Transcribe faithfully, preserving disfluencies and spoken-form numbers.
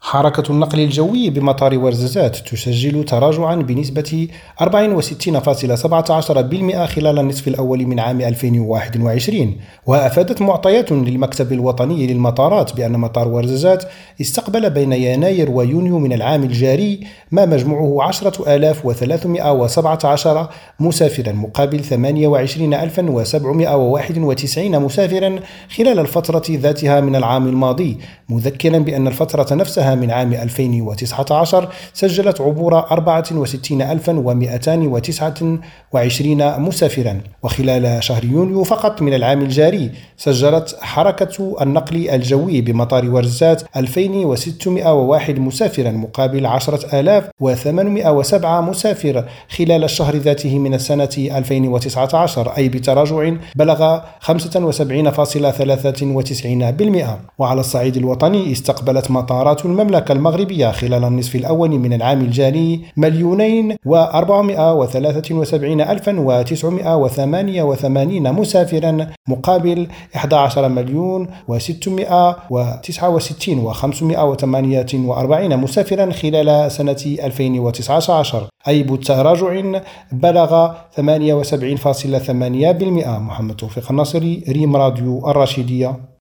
حركة النقل الجوي بمطار ورزازات تسجل تراجعا بنسبة أربعة وستين فاصلة سبعة عشر بالمئة خلال النصف الأول من عام ألفين وواحد وعشرين. وأفادت معطيات للمكتب الوطني للمطارات بأن مطار ورزازات استقبل بين يناير ويونيو من العام الجاري ما مجموعه عشرة آلاف وثلاثمائة وسبعة عشر مسافرا مقابل ثمانية وعشرين ألفا وسبعمائة وواحد وتسعين مسافرا خلال الفترة ذاتها من العام الماضي، مذكرا بأن الفترة نفسها من عام ألفين وتسعة عشر سجلت عبور أربعة وستين ألفا ومئتين وتسعة وعشرين مسافرا. وخلال شهر يونيو فقط من العام الجاري سجلت حركة النقل الجوي بمطار ورزازات ألفين وستمائة وواحد مسافرا مقابل عشرة آلاف وثمانمائة وسبعة مسافر خلال الشهر ذاته من السنة ألفين وتسعة عشر، أي بتراجع بلغ خمسة وسبعين فاصلة ثلاثة وتسعين بالمئة. وعلى الصعيد الوطني استقبلت مطارات المملكة المغربية خلال النصف الأول من العام الجاري مليونين وأربعمائة وثلاثة وسبعين ألفا وتسعمائة وثمانية وثمانين مسافرا مقابل أحد عشر مليون وستمائة وتسعة وستين وخمسمائة وثمانية وأربعين مسافرا خلال سنة ألفين وتسعة عشر، أي بتراجع بلغ ثمانية وسبعين فاصلة ثمانية بالمئة. محمد توفيق الناصري، ريم راديو الرشيدية.